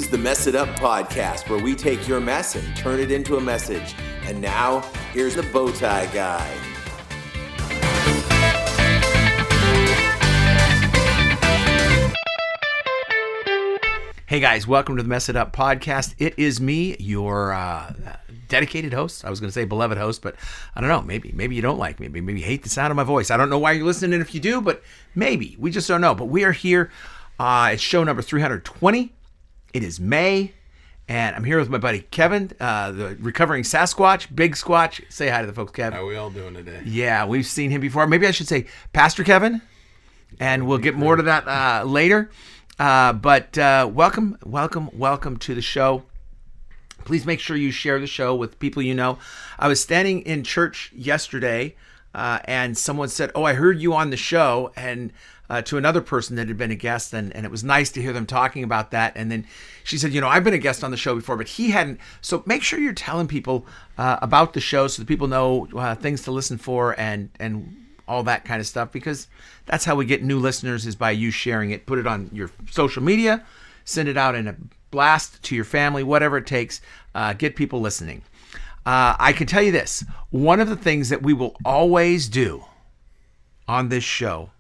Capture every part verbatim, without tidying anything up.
is the Mess It Up podcast, where we take your mess and turn it into a message. And now, here's the Bowtie Guy. Hey guys, welcome to the Mess It Up podcast. It is me, your uh, dedicated host. I was going to say beloved host, but I don't know. Maybe maybe you don't like me. Maybe, maybe you hate the sound of my voice. I don't know why you're listening if you do, but maybe. We just don't know. But we are here. Uh, it's show number three hundred twenty. It is May, and I'm here with my buddy Kevin, uh, the recovering Sasquatch, Big Squatch. Say hi to the folks, Kevin. How are we all doing today? Yeah, we've seen him before. Maybe I should say Pastor Kevin, and we'll get more to that uh, later. Uh, but uh, welcome, welcome, welcome to the show. Please make sure you share the show with people you know. I was standing in church yesterday, uh, and someone said, "Oh, I heard you on the show," and uh, to another person that had been a guest, and, and it was nice to hear them talking about that. And then she said, "You know, I've been a guest on the show before, but he hadn't." So make sure you're telling people uh, about the show so that people know uh, things to listen for and and. all that kind of stuff, because that's how we get new listeners, is by you sharing it. Put it on your social media, send it out in a blast to your family, whatever it takes. Uh, get people listening. Uh, I can tell you this. One of the things that we will always do on this show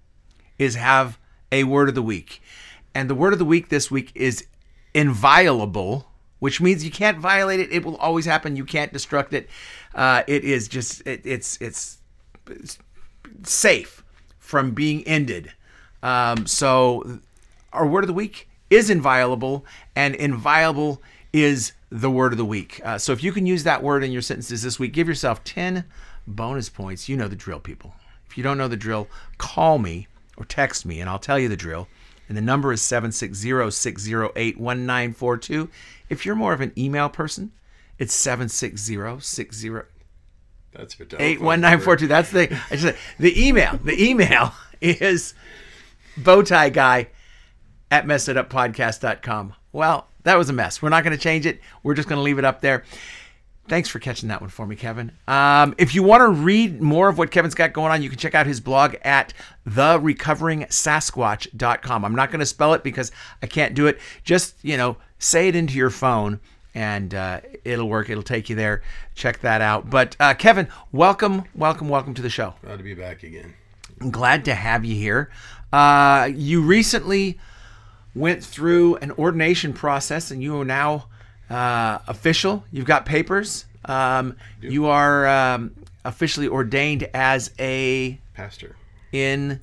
is have a word of the week. And the word of the week this week is inviolable, which means you can't violate it. It will always happen. You can't destruct it. Uh, it is just, it, it's, it's, it's safe from being ended. Um, so our word of the week is inviolable, and inviolable is the word of the week. Uh, so if you can use that word in your sentences this week, give yourself ten bonus points. You know the drill, people. If you don't know the drill, call me or text me and I'll tell you the drill. And the number is seven six zero, six zero eight, one nine four two. If you're more of an email person, it's seven six zero, six zero That's for eight one nine four two. That's the I just, the email. The email is bowtieguy at messituppodcast dot com. Well, that was a mess. We're not going to change it. We're just going to leave it up there. Thanks for catching that one for me, Kevin. Um, if you want to read more of what Kevin's got going on, you can check out his blog at the recovering sasquatch dot com. I'm not going to spell it because I can't do it. Just, you know, say it into your phone, and uh, it'll work. It'll take you there. Check that out. But uh, Kevin, welcome, welcome, welcome to the show. Glad to be back again. I'm glad to have you here. Uh, you recently went through an ordination process, and you are now uh, official. You've got papers. Um, you are um, officially ordained as a pastor in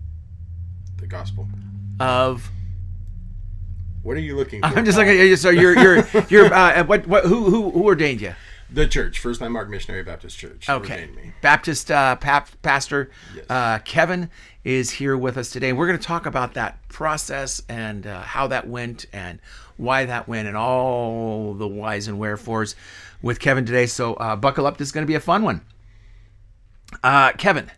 the gospel of. What are you looking for? I'm just looking at you. So you're you're you're uh, what what who who who ordained you? The church, First Landmark Missionary Baptist Church. Okay, Ordained me. Baptist uh, pap, pastor Yes. uh, Kevin is here with us today. We're going to talk about that process and uh, how that went and why that went and all the whys and wherefores with Kevin today. So uh, buckle up. This is going to be a fun one. Uh, Kevin,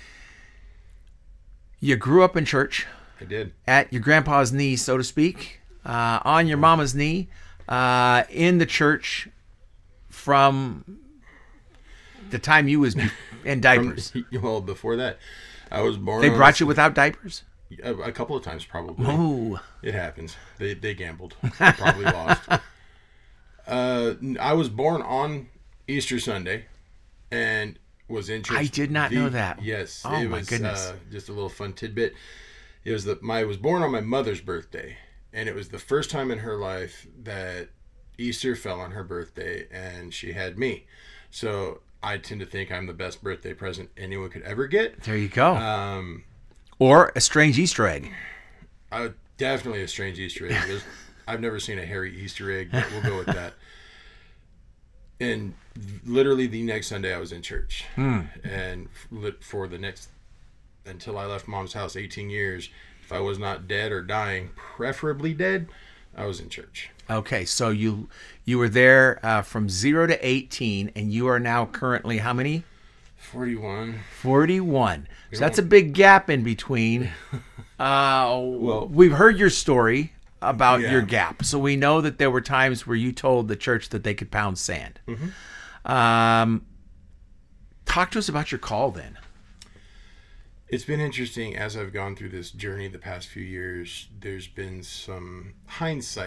you grew up in church. I did. At your grandpa's knee, so to speak, uh, on your mama's knee, uh, in the church from the time you was in diapers. From, well, before that, I was born. They on brought a, you without diapers? A, a couple of times, probably. Oh. It happens. They they gambled. Probably lost. Uh, I was born on Easter Sunday, and was in church. I did not the, know that. Yes. Oh, it my was, goodness. Uh, just a little fun tidbit. It was the my I was born on my mother's birthday, and it was the first time in her life that Easter fell on her birthday, and she had me. So I tend to think I'm the best birthday present anyone could ever get. There you go. Um, or a strange Easter egg. Uh, definitely a strange Easter egg. There's, I've never seen a hairy Easter egg, but we'll go with that. And literally the next Sunday I was in church. Hmm. And for the next, until I left Mom's house eighteen years, if I was not dead or dying, preferably dead, I was in church. Okay, so you you were there uh, from zero to eighteen, and you are now currently how many? forty-one. forty-one. So that's a big gap in between. Uh, well, we've heard your story about yeah. your gap, so we know that there were times where you told the church that they could pound sand. Mm-hmm. Um, talk to us about your call then. It's been interesting as I've gone through this journey the past few years. There's been some hindsight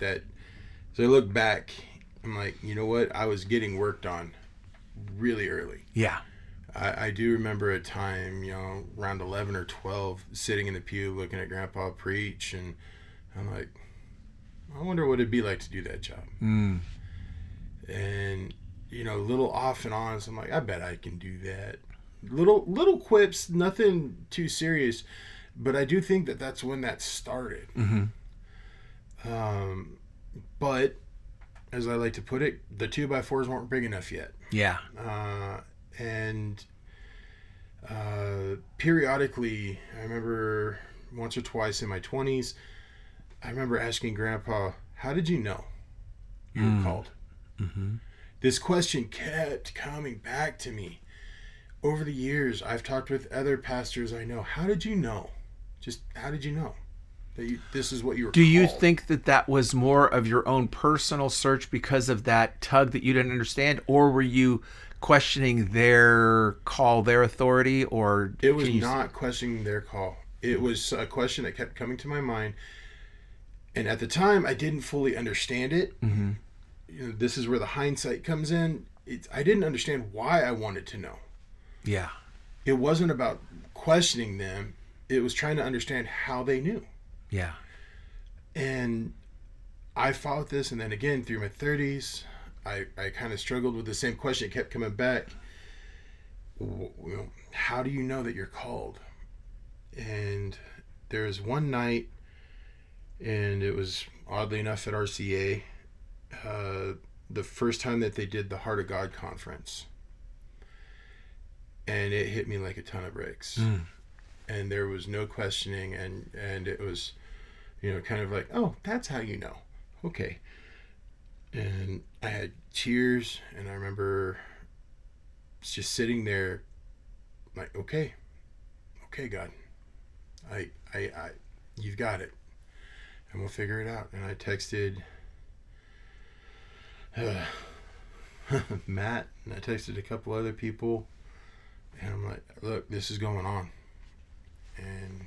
that, so I look back, I'm like, you know what? I was getting worked on really early. Yeah. I, I do remember a time, you know, around eleven or twelve, sitting in the pew looking at Grandpa preach, and I'm like, I wonder what it'd be like to do that job. Mm. And, you know, a little off and on, so I'm like, I bet I can do that. Little little quips, nothing too serious, but I do think that that's when that started. Mm-hmm. Um, but, as I like to put it, the two by fours weren't big enough yet. Yeah. Uh, and uh, periodically, I remember once or twice in my twenties, I remember asking Grandpa, how did you know you were Mm. called? Mm-hmm. This question kept coming back to me. Over the years, I've talked with other pastors I know. How did you know? Just how did you know that you, this is what you were Do you called? think that that was more of your own personal search because of that tug that you didn't understand, or were you questioning their call, their authority, or It was can you- not questioning their call. It was a question that kept coming to my mind. And at the time, I didn't fully understand it. Mm-hmm. You know, this is where the hindsight comes in. It's, I didn't understand why I wanted to know. Yeah. It wasn't about questioning them. It was trying to understand how they knew. Yeah. And I fought this, and then again through my thirties, I, I kind of struggled with the same question. It kept coming back. W- you know, how do you know that you're called? And there was one night, and it was oddly enough at R C A, uh, the first time that they did the Heart of God conference. And it hit me like a ton of bricks. Mm. And there was no questioning, and, and it was, you know, kind of like, oh, that's how you know. Okay. And I had tears, and I remember just sitting there like, okay, okay, God, I, I, I, you've got it, and we'll figure it out. And I texted uh, Matt, and I texted a couple other people, and I'm like, look, this is going on. And,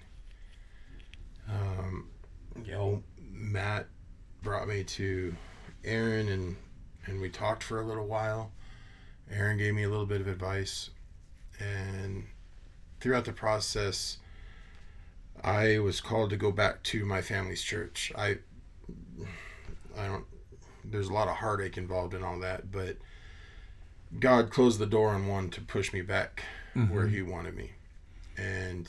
um, you know, Matt brought me to Aaron, and, and we talked for a little while. Aaron gave me a little bit of advice, and throughout the process, I was called to go back to my family's church. I, I don't, there's a lot of heartache involved in all that, but God closed the door on one to push me back mm-hmm. where he wanted me. And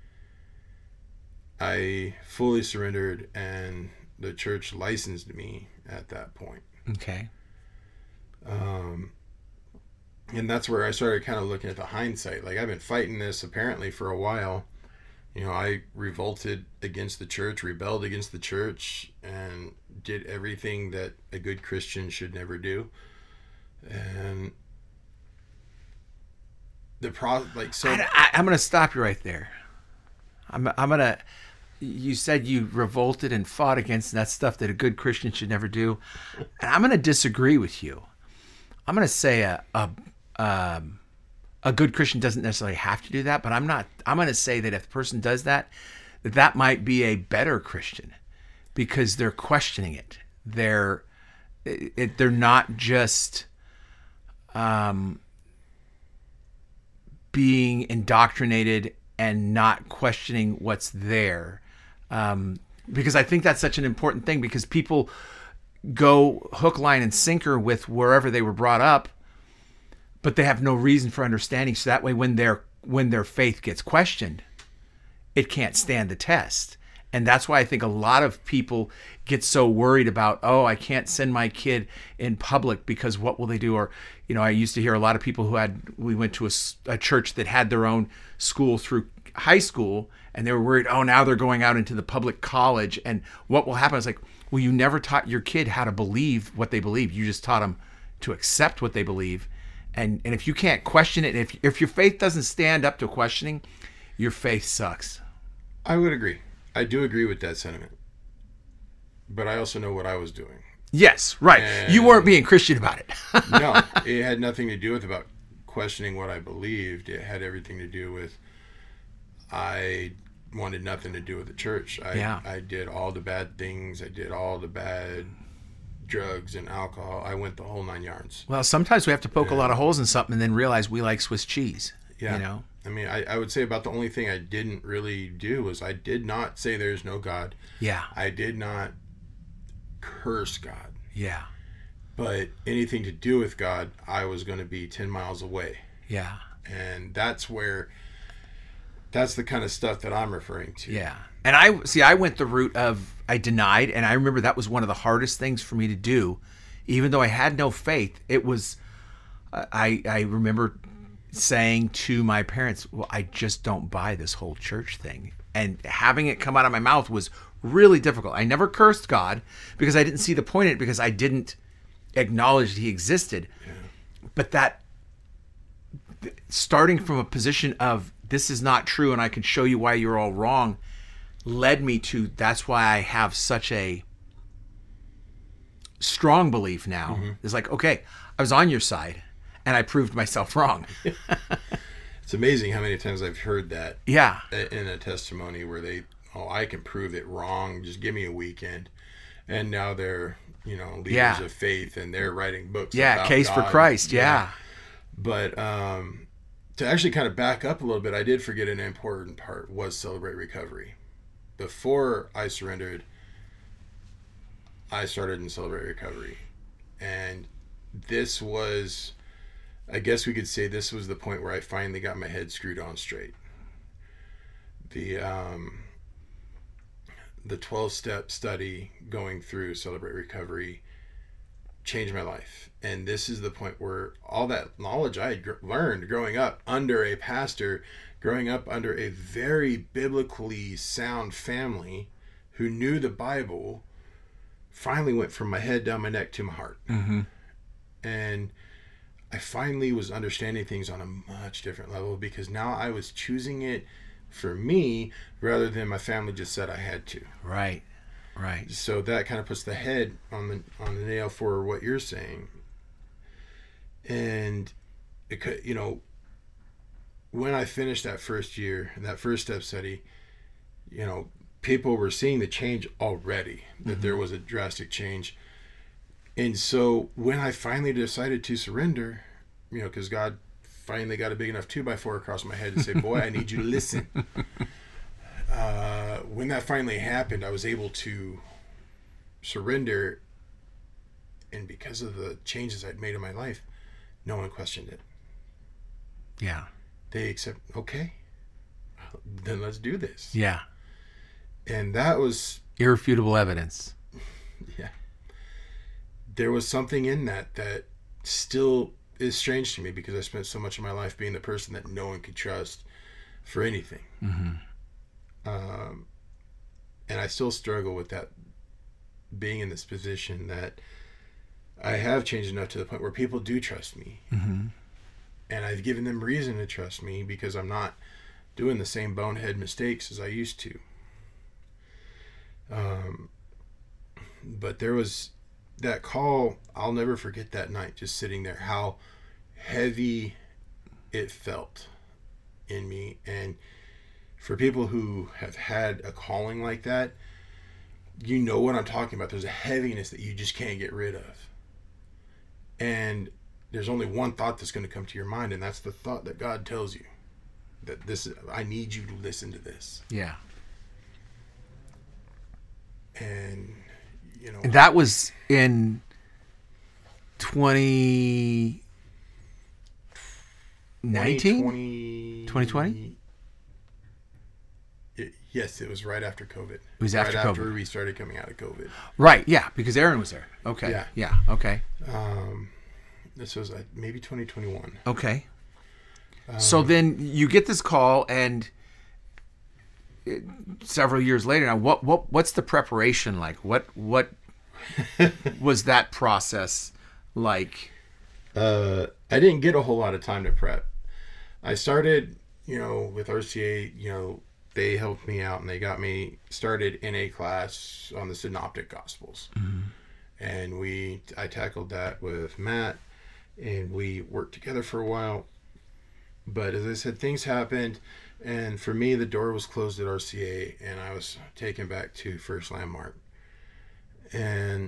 I fully surrendered, and the church licensed me at that point. Okay. Um, and that's where I started kind of looking at the hindsight. Like, I've been fighting this apparently for a while. You know, I revolted against the church, rebelled against the church, and did everything that a good Christian should never do. And the pro, like, so I, I, I'm going to stop you right there. I'm, I'm going to, you said you revolted and fought against that stuff that a good Christian should never do. And I'm going to disagree with you. I'm going to say a, a, um, a good Christian doesn't necessarily have to do that, but I'm not, I'm going to say that if the person does that, that that might be a better Christian because they're questioning it. They're, it, they're not just, um, being indoctrinated and not questioning what's there. Um, because I think that's such an important thing, because people go hook, line, and sinker with wherever they were brought up, but they have no reason for understanding. So that way, when their when their faith gets questioned, it can't stand the test. And that's why I think a lot of people get so worried about, oh, I can't send my kid in public because what will they do? Or, you know, I used to hear a lot of people who had, we went to a, a church that had their own school through high school, and they were worried, oh, now they're going out into the public college, and what will happen? I was like, well, you never taught your kid how to believe what they believe. You just taught them to accept what they believe. And and if you can't question it, if if your faith doesn't stand up to questioning, your faith sucks. I would agree. I do agree with that sentiment. But I also know what I was doing. Yes, right. And you weren't being Christian about it. No, it had nothing to do with about questioning what I believed. It had everything to do with I wanted nothing to do with the church. I, Yeah. I did all the bad things. I did all the bad drugs and alcohol. I went the whole nine yards. Well, sometimes we have to poke a lot of holes in something and then realize we like Swiss cheese. Yeah. You know? I mean, I, I would say about the only thing I didn't really do was I did not say there's no God. Yeah. I did not curse God. Yeah. But anything to do with God, I was going to be ten miles away. Yeah. And that's where, that's the kind of stuff that I'm referring to. Yeah. And I, see, I went the route of, I denied, and I remember that was one of the hardest things for me to do. Even though I had no faith, it was, I, I remember saying to my parents, well, I just don't buy this whole church thing. And having it come out of my mouth was really difficult. I never cursed God because I didn't see the point in it, because I didn't acknowledge he existed. Yeah. But that, starting from a position of this is not true and I can show you why you're all wrong, led me to, that's why I have such a strong belief now. Mm-hmm. It's like, okay, I was on your side and I proved myself wrong. It's amazing how many times I've heard that. Yeah. In a testimony where they, oh, I can prove it wrong. Just give me a weekend. And now they're, you know, leaders yeah. of faith, and they're writing books. Yeah. About Case God. for Christ. Yeah. yeah. But um, to actually kind of back up a little bit, I did forget an important part was Celebrate Recovery. Before I surrendered, I started in Celebrate Recovery. And this was, I guess we could say this was the point where I finally got my head screwed on straight. The um, the twelve-step study going through Celebrate Recovery changed my life. And this is the point where all that knowledge I had gr- learned growing up under a pastor, growing up under a very biblically sound family who knew the Bible, finally went from my head down my neck to my heart. Mm-hmm. And I finally was understanding things on a much different level, because now I was choosing it for me rather than my family just said I had to. Right. Right. So that kind of puts the head on the on the nail for what you're saying. And it could, you know, when I finished that first year, that first step study, you know, people were seeing the change already, that mm-hmm. there was a drastic change. And so when I finally decided to surrender, you know, because God finally got a big enough two by four across my head to say, boy, I need you to listen. Uh, when that finally happened, I was able to surrender. And because of the changes I'd made in my life, no one questioned it. Yeah. They accept, okay, then let's do this. Yeah. And that was... irrefutable evidence. Yeah. There was something in that that still is strange to me, because I spent so much of my life being the person that no one could trust for anything. Mm-hmm. Um, and I still struggle with that, being in this position that I have changed enough to the point where people do trust me. Mm-hmm. And I've given them reason to trust me because I'm not doing the same bonehead mistakes as I used to. Um, but there was that call. I'll never forget that night, just sitting there, how heavy it felt in me. And for people who have had a calling like that, you know what I'm talking about. There's a heaviness that you just can't get rid of. And there's only one thought that's going to come to your mind, and that's the thought that God tells you. That this, I need you to listen to this. Yeah. And, you know. And that was in twenty nineteen? twenty twenty? It, yes, it was right after COVID. It was after right COVID. after we started coming out of COVID. Right, yeah, because Aaron was there. Okay. Yeah. Yeah, okay. Um, this was uh, maybe twenty twenty-one. Okay. Um, so then you get this call, and it, several years later, now what what what's the preparation like? What what was that process like? Uh, I didn't get a whole lot of time to prep. I started, you know, with R C A, you know, they helped me out and they got me started in a class on the Synoptic Gospels. Mm-hmm. And we, I tackled that with Matt, and we worked together for a while. But as I said, things happened, and for me, the door was closed at R C A, and I was taken back to First Landmark. And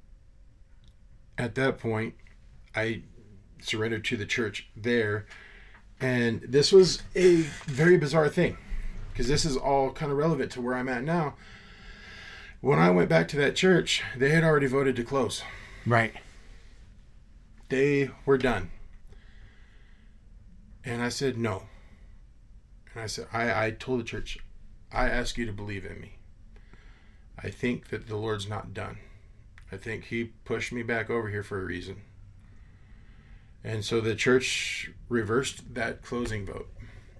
at that point, I surrendered to the church there. And this was a very bizarre thing, because this is all kind of relevant to where I'm at now. When I went back to that church, they had already voted to close. Right. They were done. And I said, no. And I said, I, I told the church, I ask you to believe in me. I think that the Lord's not done. I think he pushed me back over here for a reason. And so the church reversed that closing vote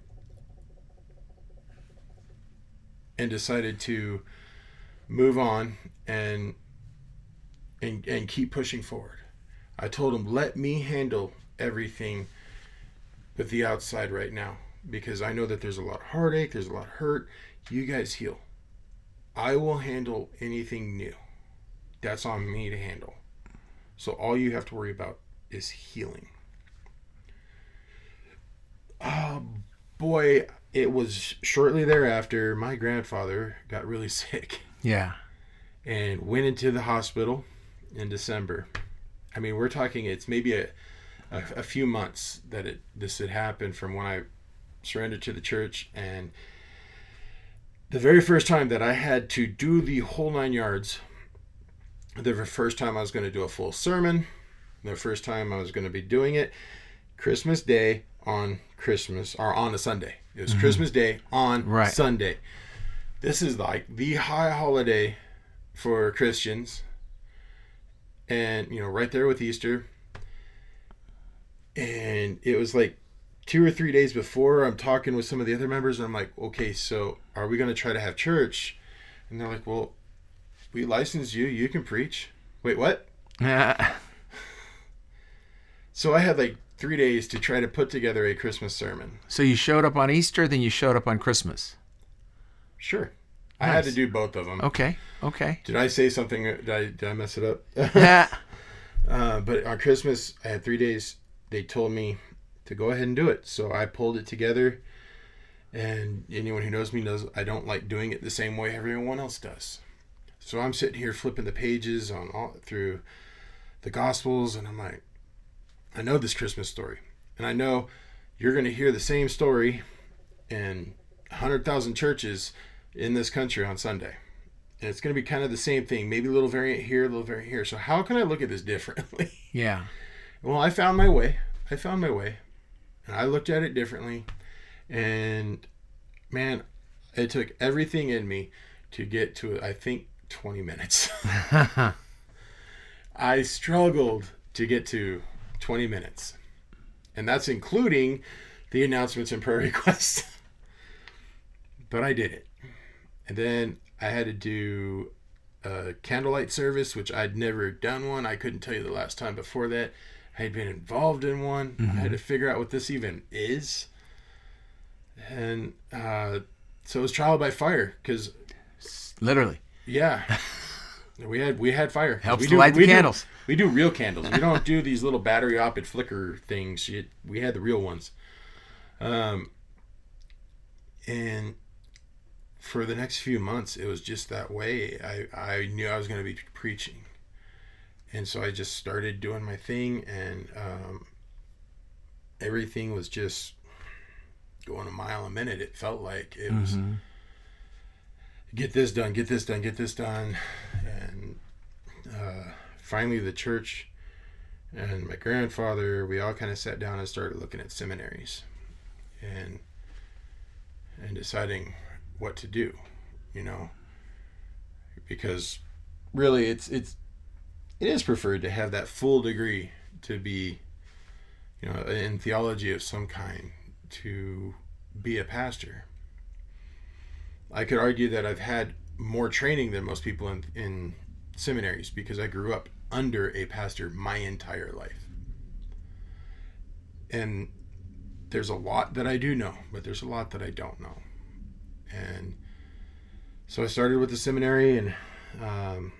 and decided to move on and and and keep pushing forward. I told them, let me handle everything with the outside right now, because I know that there's a lot of heartache, there's a lot of hurt. You guys heal. I will handle anything new. That's on me to handle. So all you have to worry about is healing. Oh boy, it was shortly thereafter my grandfather got really sick. Yeah. And went into the hospital in December. I mean, we're talking, it's maybe a, a, a few months that it this had happened from when I surrendered to the church. And the very first time that I had to do the whole nine yards, the first time I was going to do a full sermon, the first time I was going to be doing it, Christmas Day on Christmas, or on a Sunday. It was mm-hmm. Christmas Day on right. Sunday. This is like the high holiday for Christians. And, you know, right there with Easter. And it was like two or three days before, I'm talking with some of the other members, and I'm like, okay, so are we going to try to have church? And they're like, well, we licensed you. You can preach. Wait, what? So I had like three days to try to put together a Christmas sermon. So you showed up on Easter, then you showed up on Christmas. Sure. Nice. I had to do both of them. Okay. Okay. Did I say something? Did I, did I mess it up? Yeah. uh, but on Christmas, I had three days. They told me to go ahead and do it. So I pulled it together. And anyone who knows me knows I don't like doing it the same way everyone else does. So I'm sitting here flipping the pages on all through the Gospels, and I'm like, I know this Christmas story. And I know you're going to hear the same story in one hundred thousand churches in this country on Sunday. And it's going to be kind of the same thing. Maybe a little variant here, a little variant here. So how can I look at this differently? Yeah. Well, I found my way. I found my way. And I looked at it differently. And, man, it took everything in me to get to, I think, twenty minutes. I struggled to get to twenty minutes. And that's including the announcements and prayer requests. But I did it. And then I had to do a candlelight service, which I'd never done one. I couldn't tell you the last time before that. I had been involved in one. Mm-hmm. I had to figure out what this even is. And uh, so it was trial by fire, because literally, yeah, we had we had fire. Helps we to do, light the we candles. Do, we do real candles. We don't do these little battery operated flicker things. We had the real ones. Um, and for the next few months, it was just that way. I I knew I was going to be preaching, and so I just started doing my thing, and um, everything was just going a mile a minute. It felt like it was mm-hmm. get this done, get this done, get this done. And uh, finally the church and my grandfather, we all kind of sat down and started looking at seminaries and and deciding what to do, you know, because really it's it's it is preferred to have that full degree, to be, you know, in theology of some kind, to be a pastor. I could argue that I've had more training than most people in, in seminaries, because I grew up under a pastor my entire life. And there's a lot that I do know, but there's a lot that I don't know. And so I started with the seminary, and um,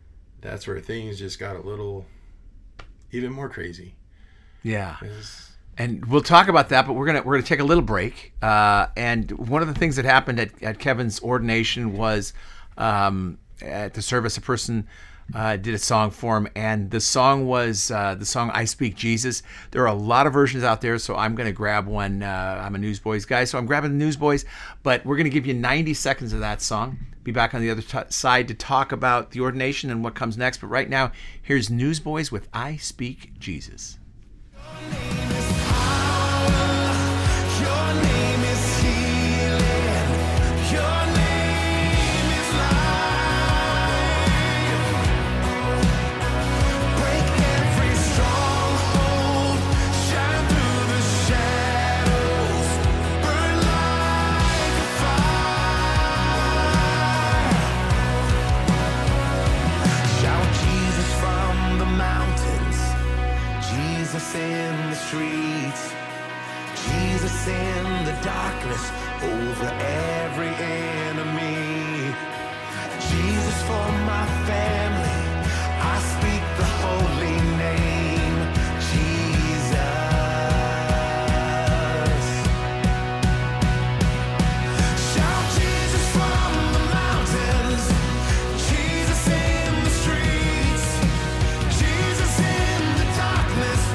that's where things just got a little even more crazy. Yeah. And we'll talk about that, but we're gonna we're gonna take a little break. Uh, and one of the things that happened at, at Kevin's ordination was um, at the service, a person uh, did a song for him, and the song was uh, the song "I Speak Jesus." There are a lot of versions out there, so I'm gonna grab one. Uh, I'm a Newsboys guy, so I'm grabbing the Newsboys. But we're gonna give you ninety seconds of that song. Be back on the other t- side to talk about the ordination and what comes next. But right now, here's Newsboys with "I Speak Jesus." Jesus in the streets, Jesus in the darkness, over every enemy. Jesus for my family, I speak the holy name, Jesus. Shout Jesus from the mountains, Jesus in the streets, Jesus in the darkness.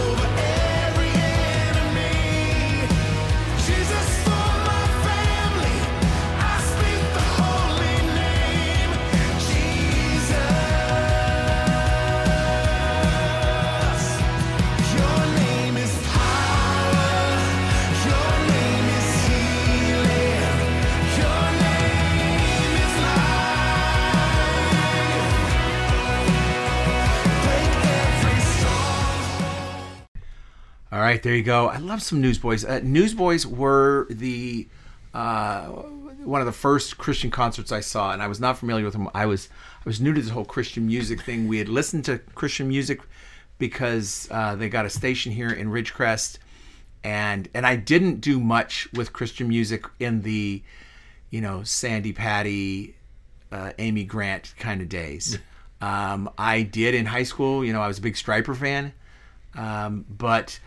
All right, there you go. I love some Newsboys. Uh, Newsboys were the uh, one of the first Christian concerts I saw, and I was not familiar with them. I was I was new to this whole Christian music thing. We had listened to Christian music because uh, they got a station here in Ridgecrest, and and I didn't do much with Christian music in the, you know, Sandy Patty, uh, Amy Grant kind of days. um, I did in high school. You know, I was a big Stryper fan, um, but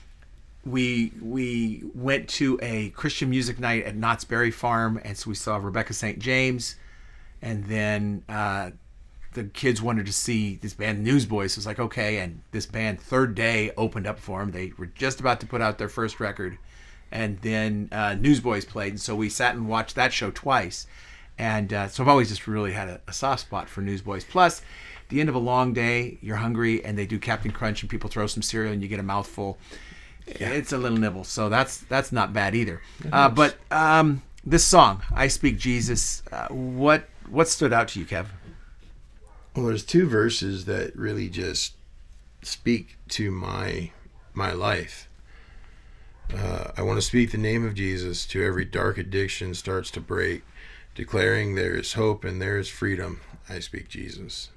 we we went to a Christian music night at Knott's Berry Farm, and so we saw Rebecca Saint James, and then uh, the kids wanted to see this band Newsboys. So it was like, okay, and this band Third Day opened up for them. They were just about to put out their first record, and then uh, Newsboys played, and so we sat and watched that show twice. And uh, so I've always just really had a, a soft spot for Newsboys. Plus, at the end of a long day, you're hungry, and they do Captain Crunch, and people throw some cereal, and you get a mouthful. Yeah. It's a little nibble, so that's that's not bad either. Uh, but um, this song, "I Speak Jesus," uh, what what stood out to you, Kev? Well, there's two verses that really just speak to my my life. Uh, I want to speak the name of Jesus to every dark addiction starts to break, declaring there is hope and there is freedom. I speak Jesus.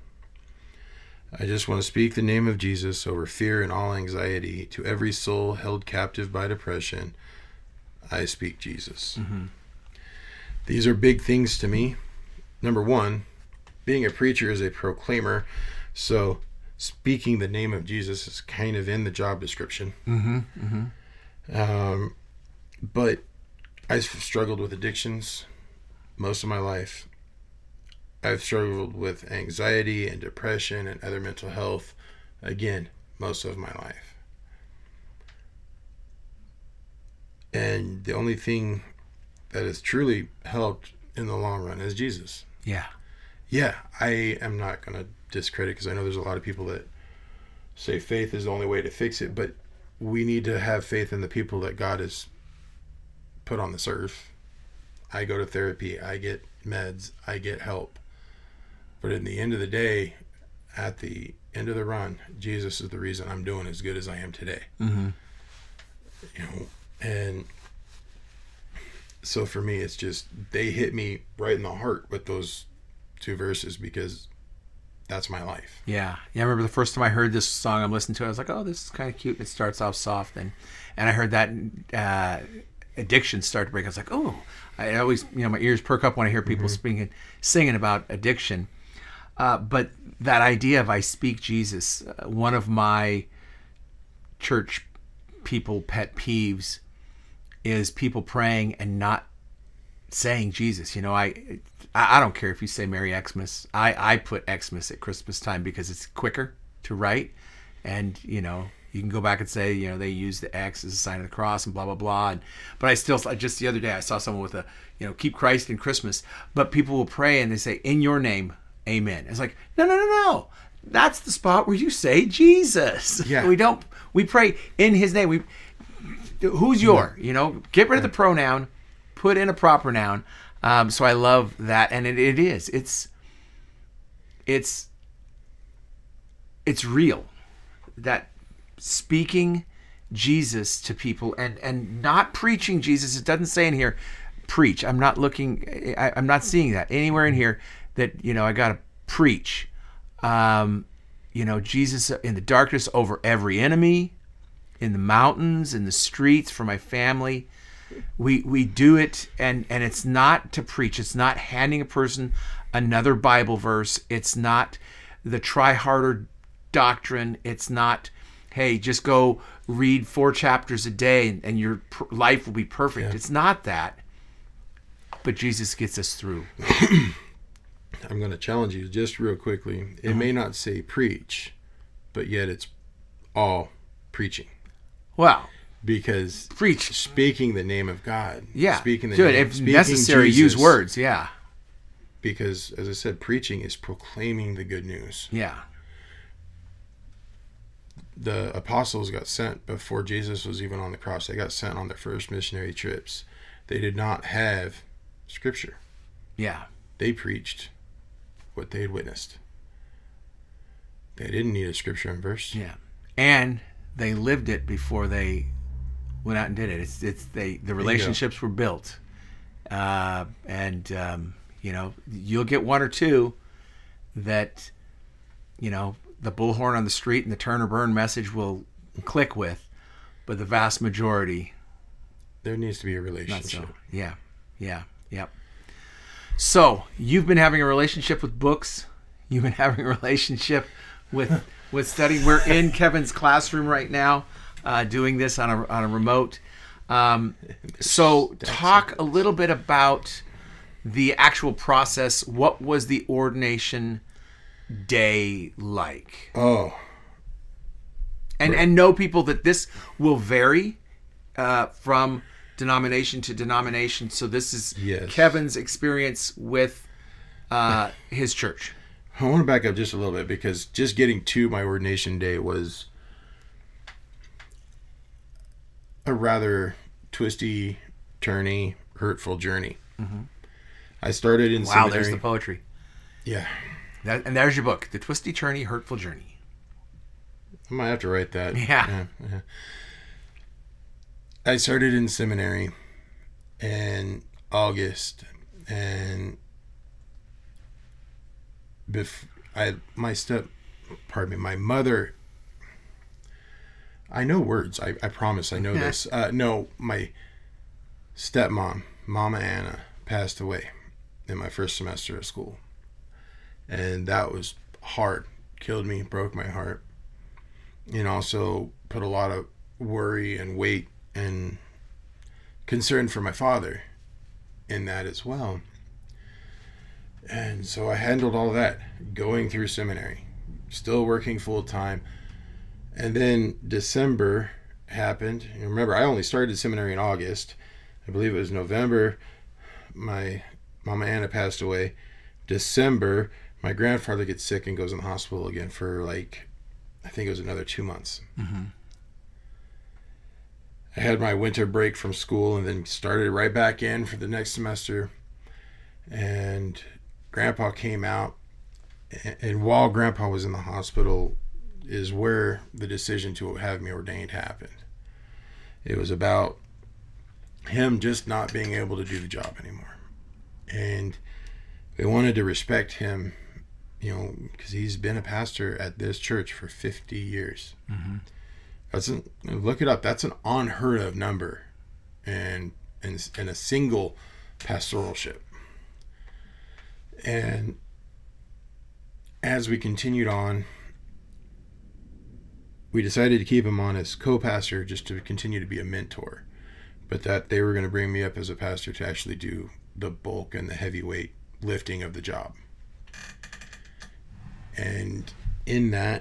I just want to speak the name of Jesus over fear and all anxiety to every soul held captive by depression. I speak Jesus. Mm-hmm. These are big things to me. Number one, being a preacher is a proclaimer, so speaking the name of Jesus is kind of in the job description. Mm-hmm. Mm-hmm. Um, but I've struggled with addictions most of my life. I've struggled with anxiety and depression and other mental health, again, most of my life. And the only thing that has truly helped in the long run is Jesus. Yeah. Yeah, I am not going to discredit, because I know there's a lot of people that say faith is the only way to fix it, but we need to have faith in the people that God has put on this earth. I go to therapy, I get meds, I get help. But in the end of the day, at the end of the run, Jesus is the reason I'm doing as good as I am today. Mm-hmm. You know, and so for me, it's just, they hit me right in the heart with those two verses, because that's my life. Yeah. Yeah. I remember the first time I heard this song, I'm listening to it, I was like, oh, this is kind of cute. It starts off soft. And, and I heard that uh, addiction start to break. I was like, oh, I always, you know, my ears perk up when I hear people mm-hmm. speaking, singing about addiction. Uh, but that idea of "I speak Jesus," uh, one of my church people pet peeves is people praying and not saying Jesus. You know, I I don't care if you say Merry Xmas. I, I put Xmas at Christmas time because it's quicker to write. And, you know, you can go back and say, you know, they use the X as a sign of the cross and blah, blah, blah. And, but I still, just the other day, I saw someone with a, you know, keep Christ in Christmas. But people will pray and they say, in your name, amen. It's like, no, no, no, no. That's the spot where you say Jesus. Yeah. We don't, we pray in his name. We, who's your, you know, get rid of the pronoun, put in a proper noun. Um, so I love that. And it, it is, it's, it's, it's real. That speaking Jesus to people and, and not preaching Jesus. It doesn't say in here, preach. I'm not looking, I, I'm not seeing that anywhere in here that, you know, I got to preach. Um, you know, Jesus in the darkness over every enemy, in the mountains, in the streets, for my family. We we do it, and, and it's not to preach. It's not handing a person another Bible verse. It's not the try harder doctrine. It's not, hey, just go read four chapters a day and, and your pr- life will be perfect. Yeah. It's not that. But Jesus gets us through. I'm going to challenge you just real quickly. It Uh-huh. may not say preach, but yet it's all preaching. Well, Because preach. speaking the name of God. Yeah. Speaking the Do it. name, If speaking necessary, use Jesus. words. Yeah. Because, as I said, preaching is proclaiming the good news. Yeah. The apostles got sent before Jesus was even on the cross. They got sent on their first missionary trips. They did not have scripture. Yeah. They preached what they had witnessed. They didn't need a scripture and verse. Yeah. And they lived it before they went out and did it. It's it's they the relationships were built, uh, and um, you know, you'll get one or two that, you know, the bullhorn on the street and the turn or burn message will click with, but the vast majority, There needs to be a not relationship. so. Yeah, yeah, yep. So you've been having a relationship with books. You've been having a relationship with with studying. We're in Kevin's classroom right now, uh, doing this on a on a remote. Um, so talk a little bit about the actual process. What was the ordination day like? Oh, And and know people that this will vary uh, from denomination to denomination. So this is Yes. Kevin's experience with uh, his church. I want to back up just a little bit, because just getting to my ordination day was a rather twisty, turny, hurtful journey. Mm-hmm. I started in Wow, seminary. there's the poetry. Yeah, That, and there's your book, The Twisty, Turny, Hurtful Journey. I might have to write that. Yeah. yeah, yeah. I started in seminary in August, and bef- I my step, pardon me, my mother. I know words. I, I promise. I know Yeah. this. Uh, no, my stepmom, Mama Anna, passed away in my first semester of school, and that was hard. Killed me. Broke my heart. And also put a lot of worry and weight and concern for my father in that as well. And so I handled all that, going through seminary, still working full time. And then December happened. And remember, I only started seminary in August. I believe it was November. My Mama Anna passed away. December, my grandfather gets sick and goes in the hospital again for like, I think it was another two months. Mm-hmm. I had my winter break from school and then started right back in for the next semester. And Grandpa came out. And while Grandpa was in the hospital is where the decision to have me ordained happened. It was about him just not being able to do the job anymore. And we wanted to respect him, you know, because he's been a pastor at this church for fifty years. Mm-hmm. That's an, look it up. That's an unheard of number, and in, in a single pastoralship. And as we continued on, we decided to keep him on as co-pastor just to continue to be a mentor, but that they were going to bring me up as a pastor to actually do the bulk and the heavyweight lifting of the job. And in that,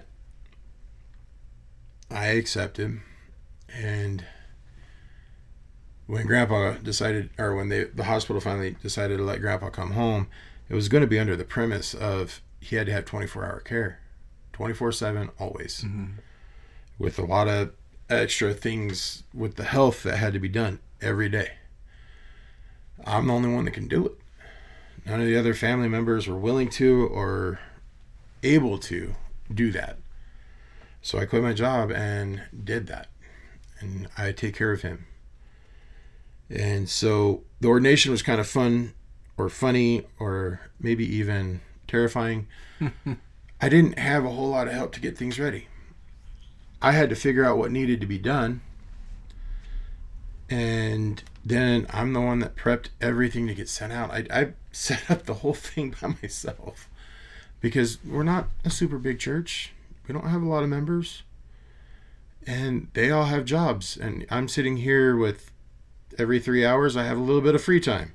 I accepted. And when Grandpa decided, or when they, the hospital finally decided to let Grandpa come home, it was going to be under the premise of he had to have twenty-four hour care, twenty-four seven, always, mm-hmm. with a lot of extra things with the health that had to be done every day. I'm the only one that can do it. None of the other family members were willing to or able to do that. So I quit my job and did that. And I take care of him. And so the ordination was kind of fun or funny or maybe even terrifying. I didn't have a whole lot of help to get things ready. I had to figure out what needed to be done. And then I'm the one that prepped everything to get sent out. I, I set up the whole thing by myself because we're not a super big church. We don't have a lot of members. And they all have jobs. And I'm sitting here with every three hours, I have a little bit of free time.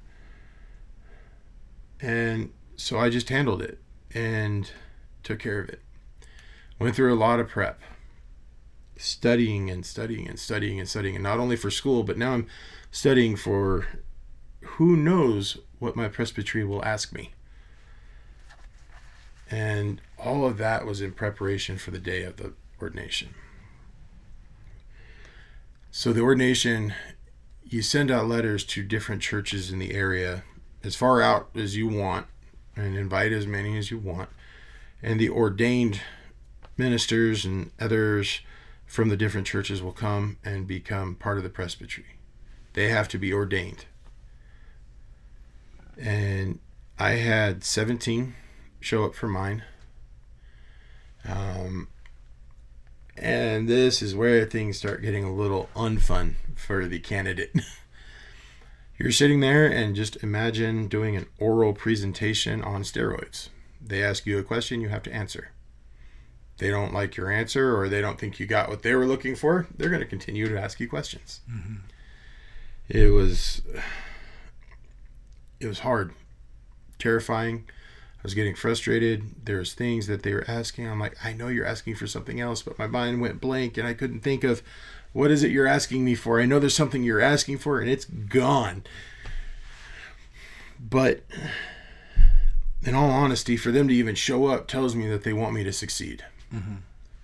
And so I just handled it and took care of it. Went through a lot of prep. Studying and studying and studying and studying. And not only for school, but now I'm studying for who knows what my presbytery will ask me. And all of that was in preparation for the day of the ordination. So the ordination, you send out letters to different churches in the area as far out as you want and invite as many as you want. And the ordained ministers and others from the different churches will come and become part of the presbytery. They have to be ordained. And I had seventeen show up for mine. Um, and this is where things start getting a little unfun for the candidate. You're sitting there and just imagine doing an oral presentation on steroids. They ask you a question, you have to answer. They don't like your answer or they don't think you got what they were looking for, they're going to continue to ask you questions. Mm-hmm. It was it was hard, terrifying. I was getting frustrated. There's things that they were asking. I'm like, I know you're asking for something else, but my mind went blank and I couldn't think of what is it you're asking me for. I know there's something you're asking for and it's gone. But in all honesty, for them to even show up tells me that they want me to succeed. Mm-hmm.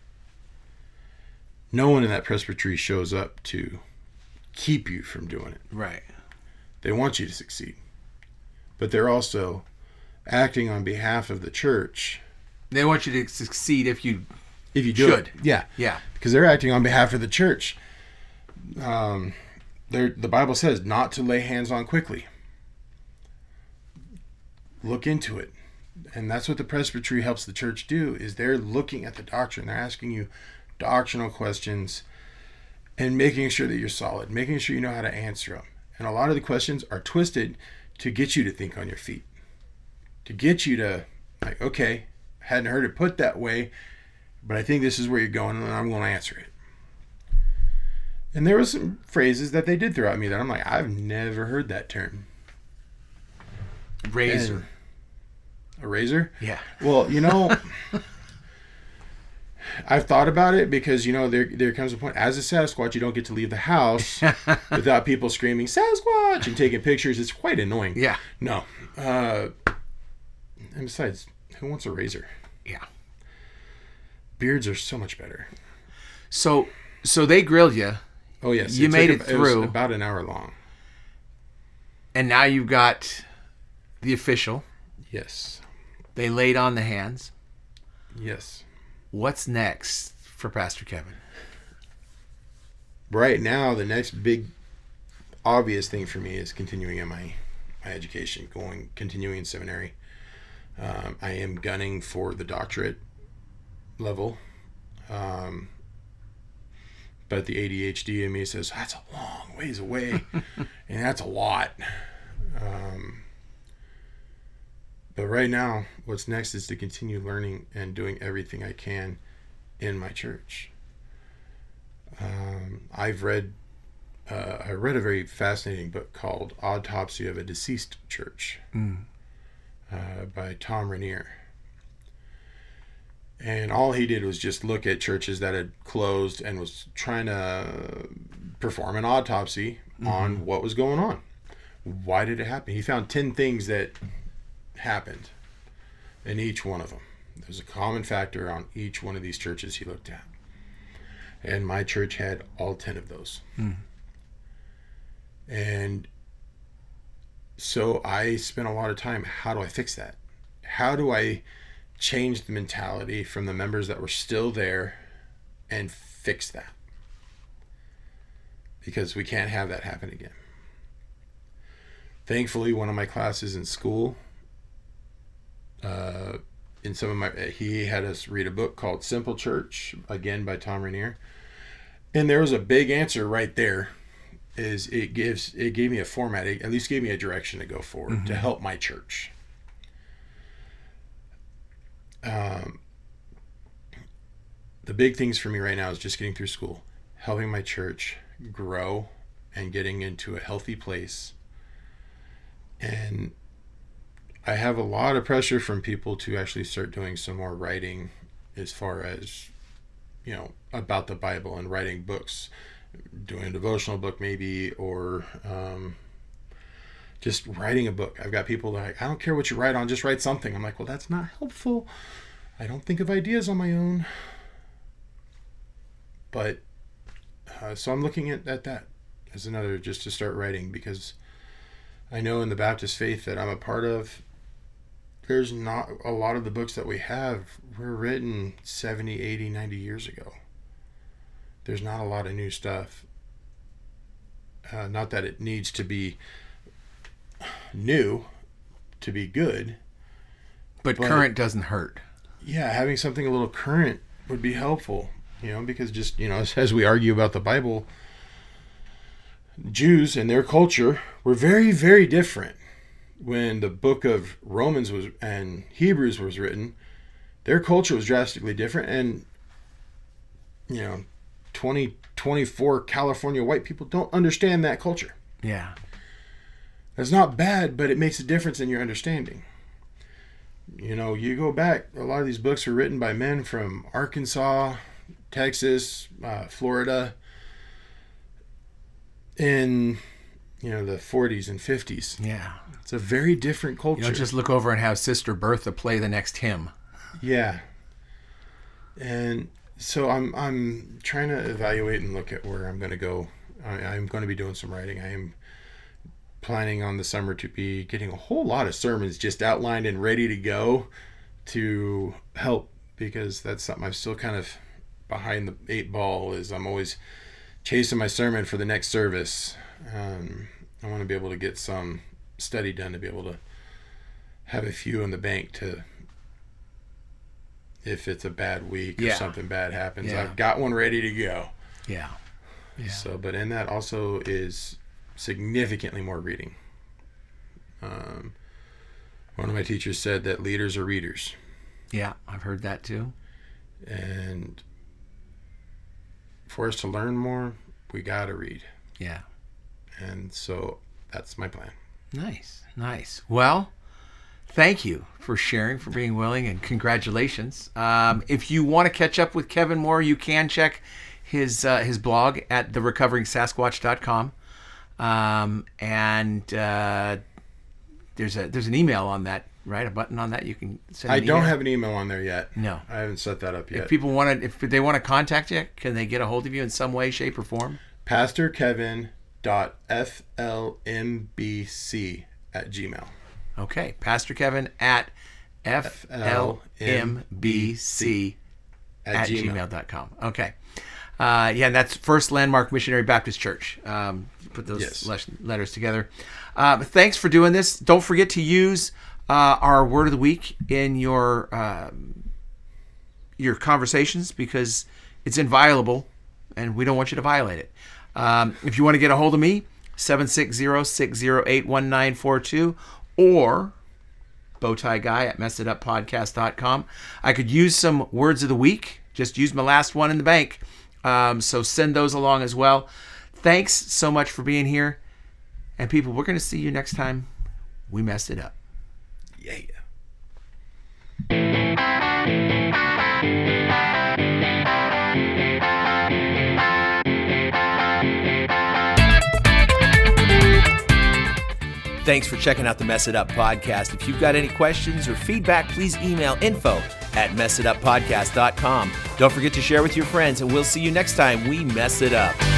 No one in that presbytery shows up to keep you from doing it. Right. They want you to succeed. But they're also acting on behalf of the church. They want you to succeed if you if you do should. It. Yeah. Yeah. Because they're acting on behalf of the church. Um, the Bible says not to lay hands on quickly. Look into it. And that's what the presbytery helps the church do, is they're looking at the doctrine. They're asking you doctrinal questions and making sure that you're solid, making sure you know how to answer them. And a lot of the questions are twisted to get you to think on your feet, to get you to, like, okay, hadn't heard it put that way, but I think this is where you're going, and I'm going to answer it. And there were some phrases that they did throw at me that I'm like, I've never heard that term. Razor. And a razor? Yeah. Well, you know, I've thought about it because, you know, there there comes a point, as a Sasquatch, you don't get to leave the house without people screaming, Sasquatch, and taking pictures. It's quite annoying. Yeah. No. Uh, and besides, who wants a razor? Yeah. Beards are so much better. So so they grilled you. Oh, yes. You made took it a- through. was about an hour long. And now you've got the official. Yes. They laid on the hands. Yes. What's next for Pastor Kevin? Right now, the next big obvious thing for me is continuing in my, my education, going continuing in seminary. Um, I am gunning for the doctorate level. Um, but the A D H D in me says, that's a long ways away. And that's a lot. Um, but right now, what's next is to continue learning and doing everything I can in my church. Um, I've read, uh, I read a very fascinating book called Autopsy of a Deceased Church Mm. uh, by Tom Rainier. And all he did was just look at churches that had closed and was trying to perform an autopsy mm-hmm. on what was going on. Why did it happen? He found ten things that happened in each one of them. There's a common factor on each one of these churches he looked at. And my church had all ten of those. Mm. And so I spent a lot of time, how do I fix that? How do I change the mentality from the members that were still there and fix that? Because we can't have that happen again. Thankfully, one of my classes in school, uh, in some of my, he had us read a book called Simple Church, again by Tom Rainier. And there was a big answer right there. Is it gives it gave me a format, it at least gave me a direction to go forward mm-hmm. to help my church. Um, the big things for me right now is just getting through school, helping my church grow and getting into a healthy place. And I have a lot of pressure from people to actually start doing some more writing as far as, you know, about the Bible and writing books, doing a devotional book maybe, or um, just writing a book. I've got people that are like, I don't care what you write on, just write something. I'm like, well, that's not helpful. I don't think of ideas on my own. But, uh, so I'm looking at, at that as another, just to start writing, because I know in the Baptist faith that I'm a part of, there's not a lot of the books that we have were written seventy, eighty, ninety years ago. There's not a lot of new stuff. Uh, not that it needs to be new to be good. But, but current doesn't hurt. Yeah, having something a little current would be helpful, you know, because just, you know, as, as we argue about the Bible, Jews and their culture were very, very different. When the book of Romans was and Hebrews was written, their culture was drastically different. And, you know, twenty twenty-four California white people don't understand that culture. Yeah. That's not bad, but it makes a difference in your understanding. You know, you go back, a lot of these books were written by men from Arkansas, Texas, uh, Florida, in, you know, the forties and fifties. Yeah. It's a very different culture. You don't just look over and have Sister Bertha play the next hymn. Yeah. And so I'm I'm trying to evaluate and look at where I'm going to go. I, I'm going to be doing some writing. I am planning on the summer to be getting a whole lot of sermons just outlined and ready to go to help, because that's something I'm still kind of behind the eight ball, is I'm always chasing my sermon for the next service. Um, I want to be able to get some study done to be able to have a few in the bank to, if it's a bad week yeah. or something bad happens, yeah. I've got one ready to go. Yeah. yeah. So, but in that also is significantly more reading. Um, one of my teachers said that leaders are readers. Yeah, I've heard that too. And for us to learn more, we got to read. Yeah. And so that's my plan. Nice, nice. Well, thank you for sharing, for being willing, and congratulations. Um, if you want to catch up with Kevin Moore, you can check his uh, his blog at the recovering sasquatch dot com. Um, and uh, there's a there's an email on that, right? A button on that you can send. I an don't email. have an email on there yet. No, I haven't set that up yet. If people want to, if they want to contact you, can they get a hold of you in some way, shape, or form? Pastor Kevin dot F L M B C at Gmail. Okay, Pastor Kevin at F L M B C at gmail dot com. Okay. Uh, yeah, that's First Landmark Missionary Baptist Church. Um, put those Yes. le- letters together. Uh, thanks for doing this. Don't forget to use uh, our word of the week in your um, your conversations, because it's inviolable, and we don't want you to violate it. Um, if you want to get a hold of me, seven six zero, six zero eight, one nine four two, or bowtie guy at mess it up podcast dot com. I could use some words of the week. Just use my last one in the bank. Um, so send those along as well. Thanks so much for being here. And people, we're going to see you next time we mess it up. Yeah. Thanks for checking out the Mess It Up podcast. If you've got any questions or feedback, please email info at mess it up podcast dot com. Don't forget to share with your friends, and we'll see you next time we mess it up.